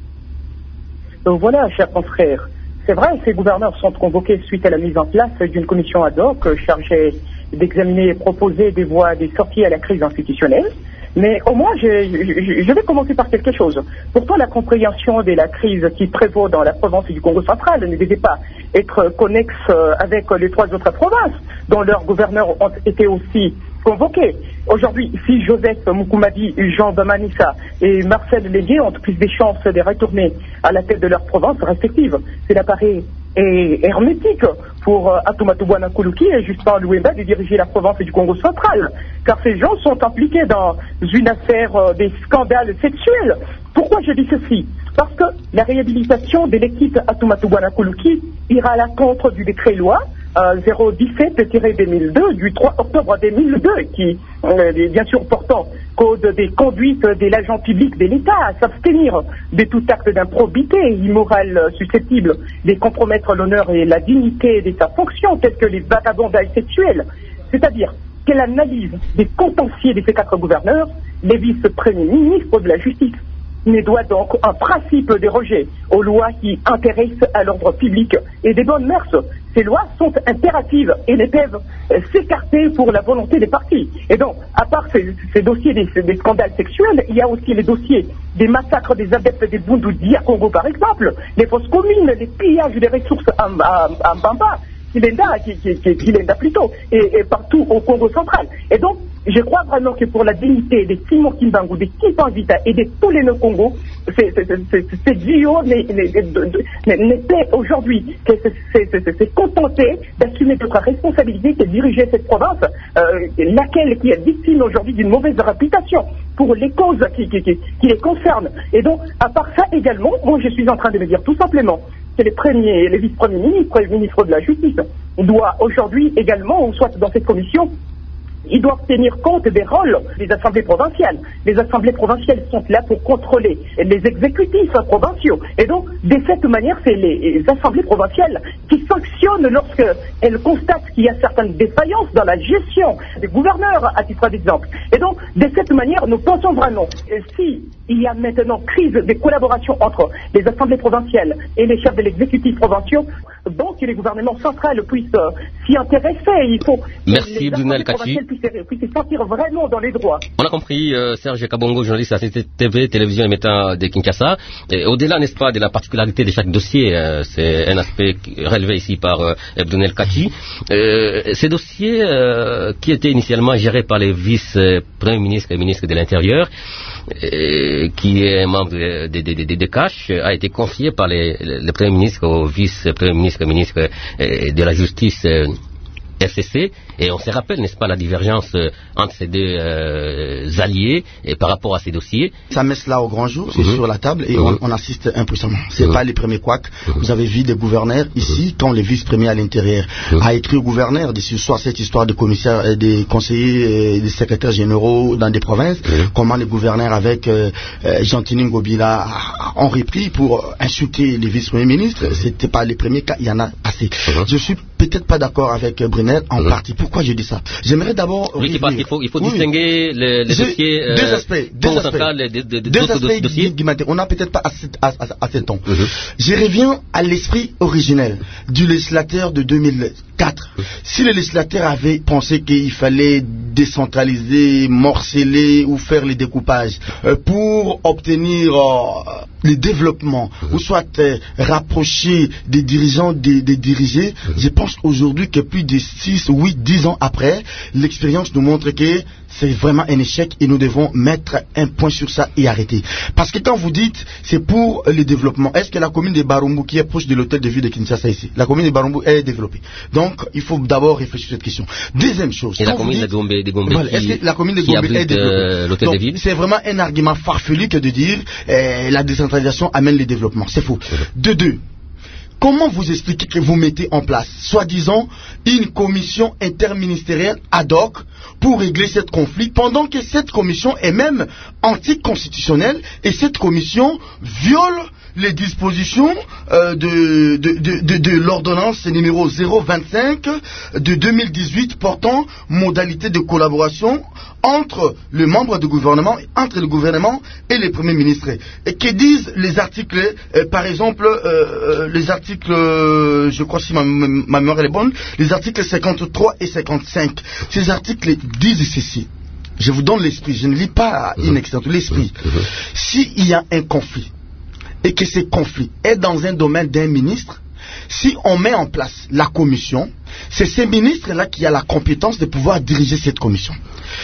Donc voilà, chers confrères, c'est vrai, ces gouverneurs sont convoqués suite à la mise en place d'une commission ad hoc chargée d'examiner et proposer des voies, des sorties à la crise institutionnelle. Mais au moins, je, je, je vais commencer par quelque chose. Pourtant, la compréhension de la crise qui prévaut dans la province du Congo central ne devait pas être connexe avec les trois autres provinces, dont leurs gouverneurs ont été aussi convoqués. Aujourd'hui, si Joseph Mukumadi, Jean Bamanissa et Marcel Légué ont plus de chances de retourner à la tête de leurs provinces respectives, cela paraît et hermétique pour euh, Atoumatoubouana Koulouki et Justin Louemba de diriger la province du Congo central, car ces gens sont impliqués dans une affaire euh, des scandales sexuels. Pourquoi je dis ceci? Parce que la réhabilitation de l'équipe Atoumatoubouana Koulouki ira à l'encontre du décret-loi euh, zéro dix-sept deux mille deux du trois octobre deux mille deux qui, euh, bien sûr, portant code des conduites de l'agent public de l'État à s'abstenir de tout acte d'improbité immorale susceptible de compromettre l'honneur et la dignité de sa fonction, tels que les vagabondages sexuels. c'est-à-dire qu'elle analyse des contentieux de ces quatre gouverneurs, les vice-premiers ministres de la justice, ne doit donc en principe déroger aux lois qui intéressent à l'ordre public et des bonnes mœurs. Ces lois sont impératives et ne peuvent euh, s'écarter pour la volonté des partis. Et donc, à part ces, ces dossiers des, des scandales sexuels, il y a aussi les dossiers des massacres des adeptes des Bundu à Congo, par exemple, les fausses communes, les pillages des ressources en, en, en Bamba, Kilenda, qui, qui, qui, Kilenda plutôt, et, et partout au Congo central. Et donc, je crois vraiment que pour la dignité des Simon Kimbangu, des Kipanvita et de tous les Congo, ce duo n'était aujourd'hui que c'est contenté d'assumer notre responsabilité de diriger cette province, euh, laquelle qui est victime aujourd'hui d'une mauvaise réputation pour les causes qui, qui, qui, qui les concernent. Et donc, à part ça également, moi je suis en train de me dire tout simplement que les premiers, les vice-premiers ministres et le ministre de la Justice doivent aujourd'hui également, ou soit dans cette commission, ils doivent tenir compte des rôles des assemblées provinciales. Les assemblées provinciales sont là pour contrôler les exécutifs provinciaux. Et donc, de cette manière, c'est les assemblées provinciales qui sanctionnent lorsqu'elles constatent qu'il y a certaines défaillances dans la gestion des gouverneurs, à titre d'exemple. Et donc, de cette manière, nous pensons vraiment, si il y a maintenant crise de collaboration entre les assemblées provinciales et les chefs de l'exécutif provinciaux, donc que les gouvernements centrales puissent euh, s'y intéresser. Il faut Merci, Brunel Kachi. Puisse se sentir vraiment dans les droits. On a compris, euh, Serge Kabongo, journaliste à C C T V, télévision émettant de Kinshasa. Et au-delà, n'est-ce pas, de la particularité de chaque dossier, euh, c'est un aspect relevé ici par euh, Brunel Kachi. Euh, ces dossiers euh, qui étaient initialement gérés par les vice-premiers ministres et ministres de l'Intérieur, euh, qui est membre de, de, de, de, de Cash, a été confié par les, les premiers ministres au vice-premier ministre et ministre euh, de la Justice euh, R C C, et on se rappelle, n'est-ce pas, la divergence euh, entre ces deux euh, alliés et par rapport à ces dossiers. Ça met cela au grand jour, c'est mm-hmm. sur la table, et mm-hmm. on, on assiste impuissamment. C'est mm-hmm. pas les premiers couacs. Mm-hmm. Vous avez vu des gouverneurs ici, mm-hmm. quand le vice-premier à l'intérieur mm-hmm. a écrit au gouverneur de soit cette histoire de commissaires, des conseillers, et des secrétaires généraux dans des provinces, mm-hmm. comment les gouverneurs avec euh, euh, Gentini Ngobila ont repris pour insulter les vice-premiers ministres. Mm-hmm. C'était pas les premiers cas, il y en a assez. Mm-hmm. Je suis peut-être pas d'accord avec Brunel en mmh. partie. Pourquoi je dis ça? J'aimerais d'abord... Oui, parce qu'il faut, il faut oui. distinguer les, les dossiers... Euh, deux aspects. Deux aspects. Central, de, de, de, deux aspects dossiers. On n'a peut-être pas assez, assez, assez de temps. Mmh. Je reviens à l'esprit originel du législateur de deux mille quatre. Mmh. Si le législateur avait pensé qu'il fallait décentraliser, morceler ou faire les découpages euh, pour obtenir... Euh, le développement, mmh. ou soit euh, rapprocher des dirigeants des, des dirigés, mmh. je pense aujourd'hui que plus de six, huit, dix ans après, l'expérience nous montre que c'est vraiment un échec et nous devons mettre un point sur ça et arrêter. Parce que quand vous dites c'est pour le développement, est-ce que la commune de Barumbu qui est proche de l'hôtel de ville de Kinshasa ici, la commune de Barumbu est développée? Donc il faut d'abord réfléchir sur cette question. Deuxième chose. Et la commune dites, de Gombe, de Gombe voilà, est-ce que la commune de Gombe est développée? Euh, l'hôtel de ville. C'est vraiment un argument farfelu que de dire euh, la décentralisation amène le développement. C'est faux. Mmh. De deux. Comment vous expliquez que vous mettez en place, soi-disant, une commission interministérielle ad hoc pour régler ce conflit, pendant que cette commission est même anticonstitutionnelle et cette commission viole les dispositions euh, de, de, de, de, de l'ordonnance numéro zéro vingt-cinq de deux mille dix-huit portant modalité de collaboration entre les membres du gouvernement, entre le gouvernement et les premiers ministres. Et que disent les articles, euh, par exemple, euh, les articles, euh, je crois si ma, ma mémoire est bonne, les articles cinquante-trois et cinquante-cinq. Ces articles disent ceci. Je vous donne l'esprit, je ne lis pas in extenso, l'esprit. S'il y a un conflit, et que ce conflit est dans un domaine d'un ministre, si on met en place la commission, c'est ce ministre-là qui a la compétence de pouvoir diriger cette commission.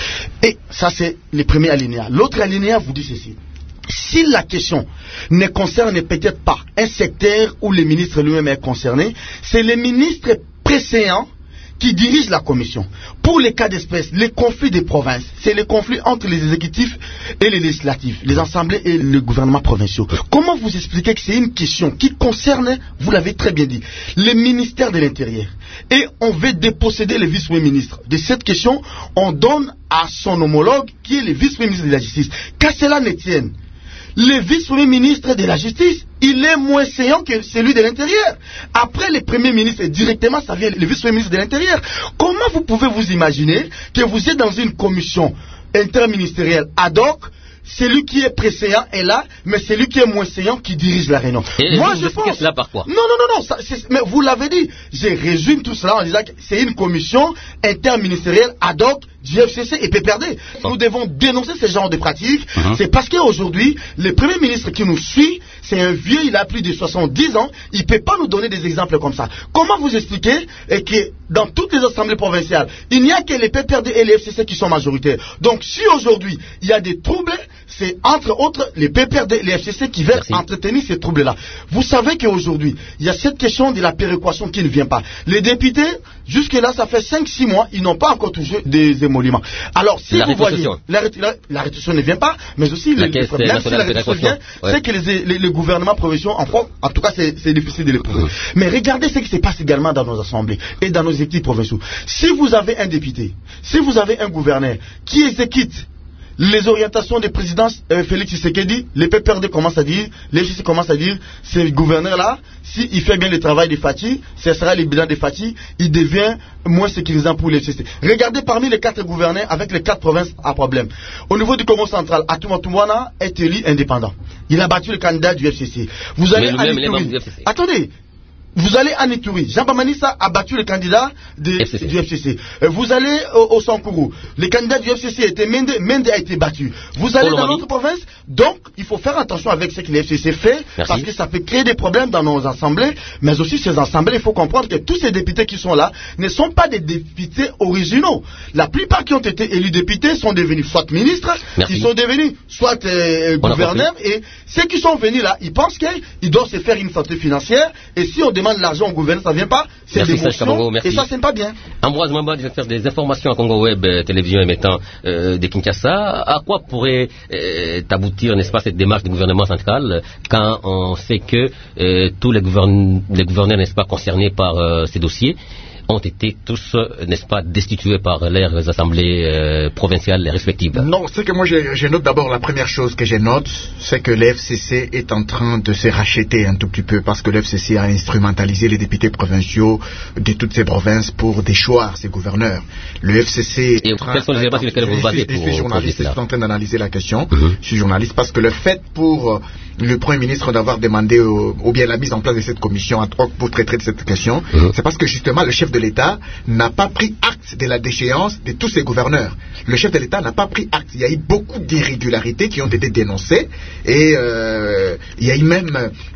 Et ça, c'est le premier alinéa. L'autre alinéa vous dit ceci. Si la question ne concerne peut-être pas un secteur où le ministre lui-même est concerné, c'est le ministre précédent qui dirige la commission. Pour les cas d'espèce, les conflits des provinces, c'est le conflit entre les exécutifs et les législatifs, les assemblées et le gouvernement provinciaux. Comment vous expliquez que c'est une question qui concerne, vous l'avez très bien dit, le ministère de l'Intérieur, et on veut déposséder le vice-premier ministre de cette question, on donne à son homologue qui est le vice-premier ministre de la Justice. Qu'à cela ne tienne, le vice-premier ministre de la Justice, il est moins séant que celui de l'Intérieur. Après le Premier ministre, directement, ça vient le vice-premier ministre de l'Intérieur. Comment vous pouvez vous imaginer que vous êtes dans une commission interministérielle ad hoc, celui qui est préséant est là, mais celui qui est moins séant qui dirige la réunion. Et moi, vous je pense. Cela par quoi? Non, non, non, non. Ça, mais vous l'avez dit. Je résume tout cela en disant que c'est une commission interministérielle ad hoc du F C C et P P R D. Oh. Nous devons dénoncer ce genre de pratiques. Uh-huh. C'est parce qu'aujourd'hui, le Premier ministre qui nous suit, c'est un vieux, il a plus de soixante-dix ans. Il ne peut pas nous donner des exemples comme ça. Comment vous expliquer et que dans toutes les assemblées provinciales, il n'y a que les P P R D et les F C C qui sont majoritaires. Donc, si aujourd'hui, il y a des troubles, c'est entre autres les P P R D et les F C C qui veulent Merci. entretenir ces troubles-là. Vous savez qu'aujourd'hui, il y a cette question de la péréquation qui ne vient pas. Les députés, jusque-là, ça fait cinq six mois, ils n'ont pas encore touché des émoluments. Alors, si la vous voyez, la, la, la rétention ne vient pas, mais aussi, la les, les problèmes, si la rétention vient, ouais. c'est que les, les, les gouvernements provinciaux, en, en tout cas, c'est difficile de les prouver. Mmh. Mais regardez ce qui se passe également dans nos assemblées et dans nos équipes provinciaux. Si vous avez un député, si vous avez un gouverneur qui exécute les orientations des présidents euh, Félix Tshisekedi, les P P R D commencent à dire, les F C C commencent à dire, ce gouverneur-là, s'il fait bien le travail des Fati, ce sera le bilan des Fati, il devient moins sécurisant pour les F C C. Regardez parmi les quatre gouverneurs avec les quatre provinces à problème. Au niveau du Congo central, Atoumatoumwana est élu indépendant. Il a battu le candidat du F C C. Vous allez à Ituri. Attendez. Vous allez à Ituri. Jean Bamanissa a battu le candidat de, F C C. du F C C. Vous allez au, au Sankourou. Le candidat du F C C était Mende. Mende a été battu. Vous allez dans notre province. Donc, il faut faire attention avec ce que le F C C fait. Merci. Parce que ça peut créer des problèmes dans nos assemblées. Mais aussi, ces assemblées, il faut comprendre que tous ces députés qui sont là ne sont pas des députés originaux. La plupart qui ont été élus députés sont devenus soit ministres, Merci. ils sont devenus soit euh, gouverneurs. Et ceux qui sont venus là, ils pensent qu'ils doivent se faire une santé financière. Et si on demande l'argent au gouvernement, ça ne vient pas, c'est des motions, et ça, c'est pas bien. Ambroise Mamba, je vais faire des informations à Congo Web, euh, télévision émettant euh, de Kinshasa. À quoi pourrait euh, aboutir, n'est-ce pas, cette démarche du gouvernement central quand on sait que euh, tous les, gouvern les gouverneurs, n'est-ce pas, concernés par euh, ces dossiers ont été tous, n'est-ce pas, destitués par leurs assemblées euh, provinciales respectives? Non, c'est que moi je, je note d'abord la première chose que je note, c'est que le F C C est en train de se racheter un tout petit peu parce que le F C C a instrumentalisé les députés provinciaux de toutes ces provinces pour déchoir ses gouverneurs. Le F C C Et quels sont les débats sur lesquels vous basez pour, je suis journaliste, je suis en train d'analyser la question. Mm-hmm. Je suis journaliste parce que le fait pour le Premier ministre d'avoir demandé au, ou bien la mise en place de cette commission ad hoc pour traiter de cette question, mm-hmm. c'est parce que justement le chef de l'État n'a pas pris acte de la déchéance de tous ses gouverneurs. Le chef de l'État n'a pas pris acte. Il y a eu beaucoup d'irrégularités qui ont été dénoncées et euh, il y a eu même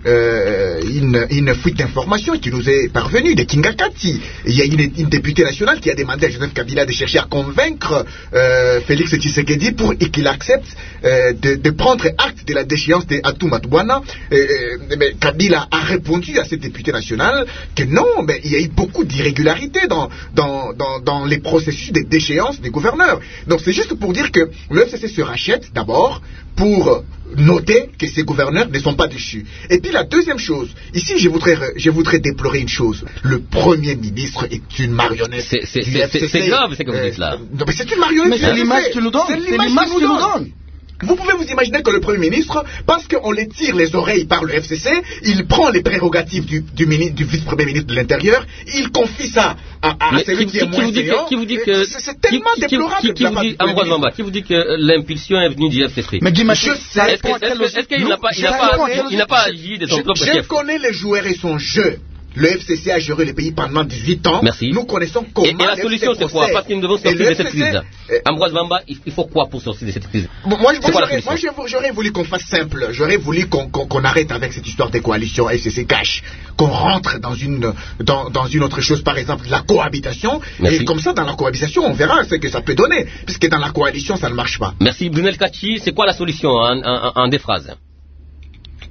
euh, une, une fuite d'informations qui nous est parvenue de Kingakati. Il y a eu une, une députée nationale qui a demandé à Joseph Kabila de chercher à convaincre euh, Félix Tshisekedi pour qu'il accepte euh, de, de prendre acte de la déchéance de Atoumatoumwana. Euh, mais Kabila a répondu à cette députée nationale que non, mais il y a eu beaucoup d'irrégularités Dans, dans, dans, dans les processus de déchéance des gouverneurs. Donc c'est juste pour dire que le F C C se rachète d'abord pour noter que ces gouverneurs ne sont pas déchus. Et puis la deuxième chose, ici je voudrais, je voudrais déplorer une chose. Le Premier ministre est une marionnette. C'est grave ce que vous dites là. Euh, mais c'est une marionnette. Mais c'est l'image qu'il nous donne. C'est l'image qu'il nous donne. Vous pouvez vous imaginer que le Premier ministre, parce qu'on les tire les oreilles par le F C C, il prend les prérogatives du, du, du vice-premier ministre de l'Intérieur, il confie ça à, à celui qui, qui est moins séant. Qui vous dit que c'est tellement qui, déplorable qui, qui, qui, vous dit, Ambroise Mamba, qui vous dit que l'impulsion est venue du F C C? Mais Guy je sais. Est-ce qu'il n'a pas, il n'a pas agi de son propre chef? Je connais les joueurs et son jeu. Le F C C a géré le pays pendant dix-huit ans. Merci. Nous connaissons comment. Et, et la solution, c'est quoi? Parce que nous devons sortir de cette crise. Euh, Ambroise Mamba, il faut quoi pour sortir de cette crise? Bon, moi, moi j'aurais voulu qu'on fasse simple. J'aurais voulu qu'on qu qu'on arrête avec cette histoire des coalitions F C C cash. Qu'on rentre dans une, dans, dans une autre chose, par exemple la cohabitation. Merci. Et comme ça, dans la cohabitation, on verra ce que ça peut donner. Puisque dans la coalition, ça ne marche pas. Merci. Brunel Kachi, c'est quoi la solution en, en, en des phrases?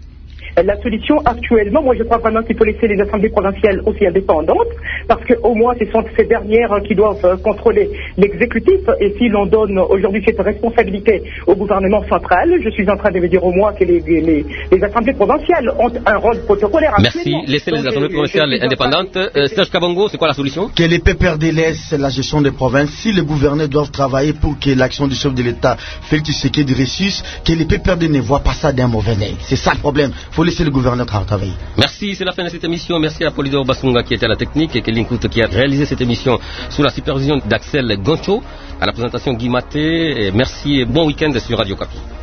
la solution actuellement, moi je crois vraiment qu'il faut laisser les assemblées provinciales aussi indépendantes, parce qu'au moins ce sont ces dernières qui doivent contrôler l'exécutif, et si l'on donne aujourd'hui cette responsabilité au gouvernement central, je suis en train de me dire au moins que les, les, les assemblées provinciales ont un rôle protocolaire. Merci. Laissez les assemblées provinciales indépendantes. Euh, Serge Kabongo, c'est quoi la solution? Que les P P R D laissent la gestion des provinces. Si les gouverneurs doivent travailler pour que l'action du chef de l'État, Félix Tshisekedi, réussisse, que les P P R D ne voient pas ça d'un mauvais œil. C'est ça le problème. Il faut laisser le gouverneur travailler. Merci, c'est la fin de cette émission. Merci à Polydor Basunga qui était à la technique et Kelly Nkout qui a réalisé cette émission sous la supervision d'Axel Goncho. À la présentation Guy Maté. Merci et bon week-end sur Radio Kapi.